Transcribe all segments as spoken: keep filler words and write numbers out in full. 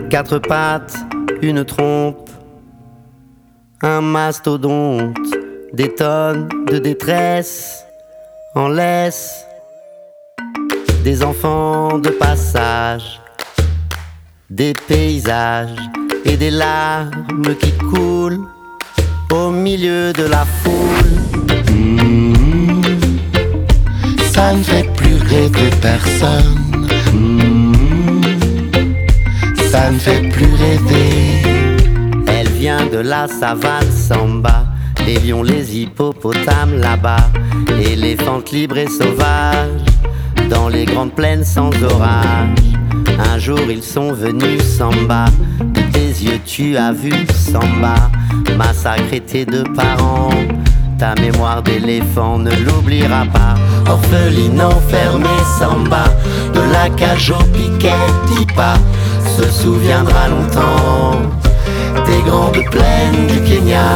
Quatre pattes, une trompe, un mastodonte, des tonnes de détresse en laisse, des enfants de passage, des paysages et des larmes qui coulent au milieu de la foule. Mmh, ça ne fait plus rêver personne. Mmh, ça ne fait plus rêver. Elle vient de la savane Samba, les lions, les hippopotames là-bas, éléphantes libres et sauvages, dans les grandes plaines sans orage. Un jour ils sont venus Samba, de tes yeux tu as vu Samba, massacrer tes deux parents. Ta mémoire d'éléphant ne l'oubliera pas. Orpheline enfermée Samba, de la cage au piquet d'Ipa, se souviendra longtemps des grandes plaines du Kenya.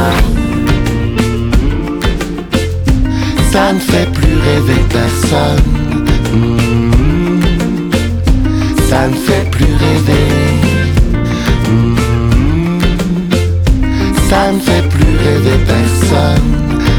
Ça ne fait plus rêver personne. Mmh, ça ne fait plus rêver. Mmh, ça ne fait plus rêver personne.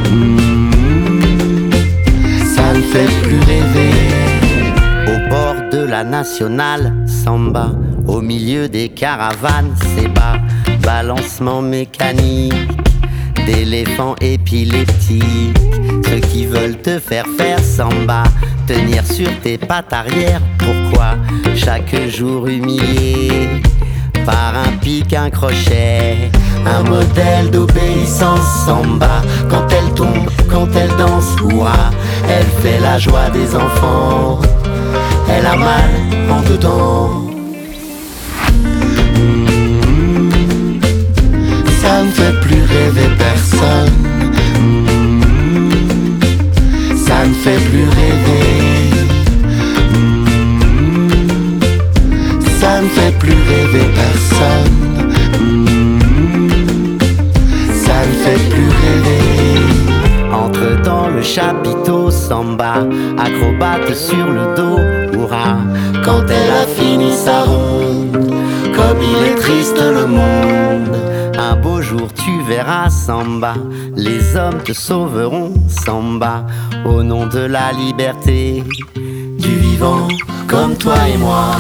Mmh, ça ne fait plus rêver. Au bord de la nationale Samba, au milieu des caravanes Seba, balancement mécanique d'éléphants épileptiques, ceux qui veulent te faire faire Samba, tenir sur tes pattes arrière. Pourquoi chaque jour humilié par un pic, un crochet, un modèle d'obéissance Samba? Quand elle tombe, quand elle danse, ouah, elle fait la joie des enfants. Elle a mal en dedans. Mmh, ça ne fait plus rêver personne. Mmh, ça ne fait plus rêver. Mmh, ça ne fait plus rêver personne. Mmh, ça ne fait plus rêver. Entre dans le chapiteau Samba, acrobate sur le dos, hurrah. Quand elle a fini sa ronde, comme il est triste le monde. Un beau jour tu verras Samba, les hommes te sauveront Samba, au nom de la liberté du vivant comme toi et moi.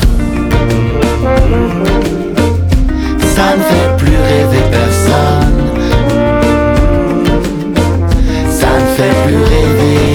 Ça ne fait plus rêver personne. Ça ne fait plus rêver.